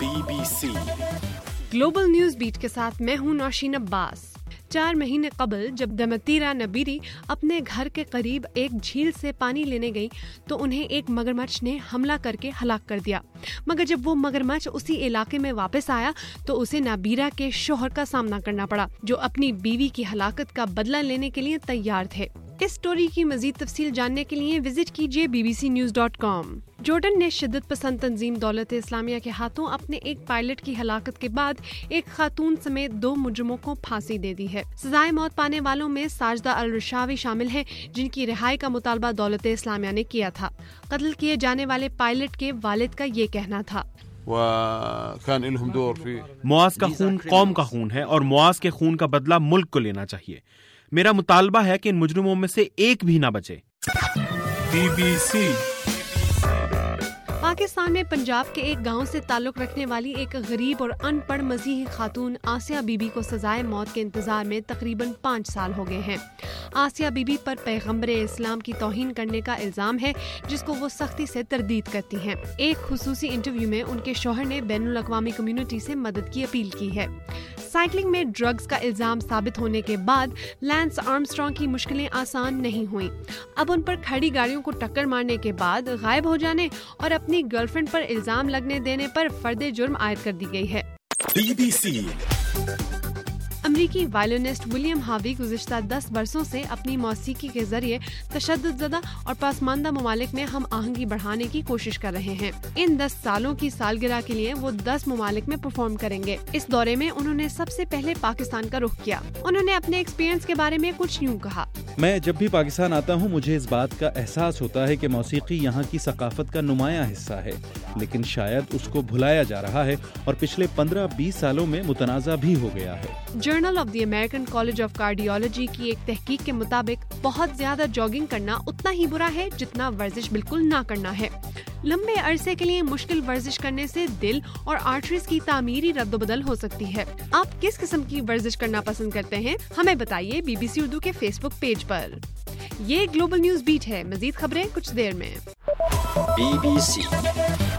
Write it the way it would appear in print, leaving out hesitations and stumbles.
BBC global news beat के साथ मैं हूं नौशीन अब्बास। 4 महीने कबल जब दमतीरा नबीरी अपने घर के करीब एक झील से पानी लेने गई तो उन्हें एक मगरमच्छ ने हमला करके हलाक कर दिया। मगर जब वो मगरमच्छ उसी इलाके में वापस आया तो उसे नबीरा के शौहर का सामना करना पड़ा, जो अपनी बीवी की हलाकत का बदला लेने के लिए तैयार थे। इस स्टोरी की मजीद तफसील जानने के लिए विजिट कीजिए bbcnews.com। जॉर्डन ने शिद्दत पसंद तंजीम दौलत इस्लामिया के हाथों अपने एक पायलट की हलाकत के बाद एक खातून समेत 2 मुजरिमों को फांसी दे दी है। सजाए मौत पाने वालों में साजदा अल रशावी शामिल हैं, जिनकी रिहाई का मुतालबा दौलत इस्लामिया ने किया था। कत्ल किए जाने वाले पायलट के वालिद का ये कहना था, मुआज का खून कौम का खून है और मुआज के खून का बदला मुल्क को लेना चाहिए। मेरा मुतालबा है कि इन मुजरिमों में से एक भी ना बचे। BBC पाकिस्तान में पंजाब के एक गांव से ताल्लुक रखने वाली एक गरीब और अनपढ़ मसीही खातून आसिया बीबी को सजाए मौत के इंतजार में तकरीबन 5 साल हो गए हैं। आसिया बीबी पर पैगंबरे इस्लाम की तौहीन करने का इल्जाम है, जिसको वो सख्ती से तरदीद करती हैं। एक खुसूसी इंटरव्यू में उनके शौहर ने बैनुल अक़वामी कम्युनिटी से मदद की अपील की है। साइकिलिंग में ड्रग्स का इल्जाम साबित होने के बाद लैंस आर्मस्ट्रॉन्ग की मुश्किलें आसान नहीं हुई। अब उन पर खड़ी गाड़ियों को टक्कर मारने के बाद गायब हो जाने और अपनी गर्लफ्रेंड पर इल्जाम लगने देने पर फर्दे जुर्म आयद कर दी गई है। BBC अमरीकी वायलिनिस्ट विलियम हार्वी गुज़िश्ता 10 बरसों से अपनी मौसीकी के जरिए तशद्दुद और पसमानदा ममालिक में हम आहंगी बढ़ाने की कोशिश कर रहे हैं। इन 10 सालों की सालगिरह के लिए वो 10 ममालिक में परफॉर्म करेंगे। इस दौरे में उन्होंने सबसे पहले पाकिस्तान का रुख किया। उन्होंने अपने एक्सपीरियंस के बारे में कुछ यूँ कहा, मैं जब भी पाकिस्तान आता हूँ मुझे इस बात का एहसास होता है कि मौसीकी यहाँ की सकाफत का नुमायां हिस्सा है, लेकिन शायद उसको भुलाया जा रहा है और पिछले 15-20 सालों में मुतनाज़ा भी हो गया है। Journal of the American College of Cardiology की एक तहकीक के मुताबिक बहुत ज्यादा जॉगिंग करना उतना ही बुरा है जितना वर्जिश बिल्कुल ना करना है। लंबे अरसे के लिए मुश्किल वर्जिश करने से दिल और आर्टरीज की तामीरी रद्दोबदल हो सकती है। आप किस किस्म की वर्जिश करना पसंद करते हैं, हमें बताइए BBC उर्दू के फेसबुक पेज पर। ये ग्लोबल न्यूज बीट है। मजीद खबरें कुछ देर में। BBC